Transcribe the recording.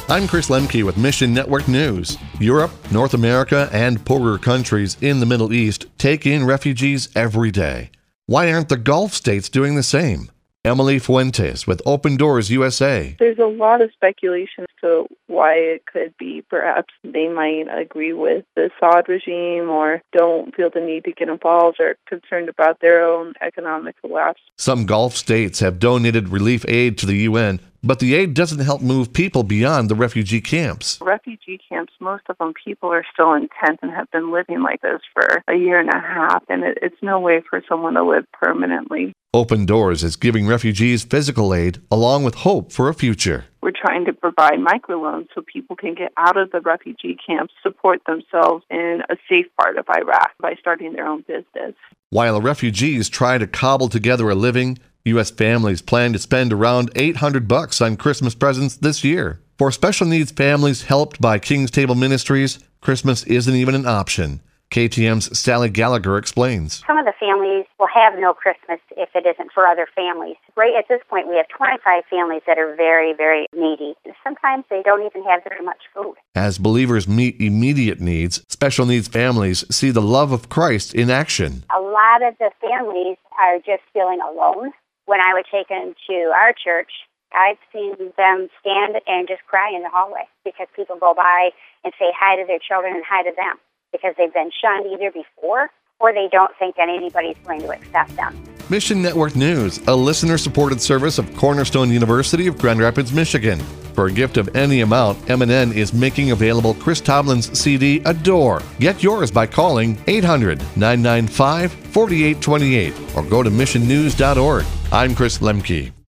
I'm Chris Lemke with Mission Network News. Europe, North America, and poorer countries in the Middle East take in refugees every day. Why aren't the Gulf states doing the same? Emily Fuentes with Open Doors USA. There's a lot of speculation as to why it could be. Perhaps they might agree with the Assad regime or don't feel the need to get involved or concerned about their own economic collapse. Some Gulf states have donated relief aid to the UN, but the aid doesn't help move people beyond the refugee camps. Refugee camps, most of them, people are still in tents and have been living like this for a year and a half, and it's no way for someone to live permanently. Open Doors is giving refugees physical aid along with hope for a future. We're trying to provide microloans so people can get out of the refugee camps, support themselves in a safe part of Iraq by starting their own business. While refugees try to cobble together a living, U.S. families plan to spend around $800 on Christmas presents this year. For special needs families helped by King's Table Ministries, Christmas isn't even an option. KTM's Sally Gallagher explains. Some of the families will have no Christmas if it isn't for other families. Right at this point, we have 25 families that are very, very needy. Sometimes they don't even have very much food. As believers meet immediate needs, special needs families see the love of Christ in action. A lot of the families are just feeling alone. When I would take them to our church, I've seen them stand and just cry in the hallway because people go by and say hi to their children and hi to them because they've been shunned either before or they don't think that anybody's going to accept them. Mission Network News, a listener-supported service of Cornerstone University of Grand Rapids, Michigan. For a gift of any amount, M&N is making available Chris Tomlin's CD, Adore. Get yours by calling 800-995-4828 or go to missionnews.org. I'm Chris Lemke.